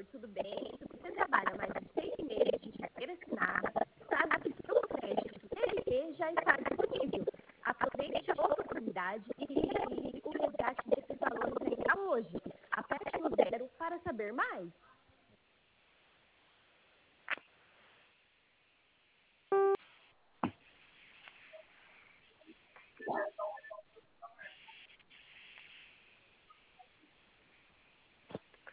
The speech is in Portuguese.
doutor, tudo bem? Se você trabalha mais de 6 meses de carteira assinada, sabe que seu crédito CLT já está disponível. Aproveite a oportunidade e realize o resgate desses valores ainda hoje. Aperte no zero para saber mais.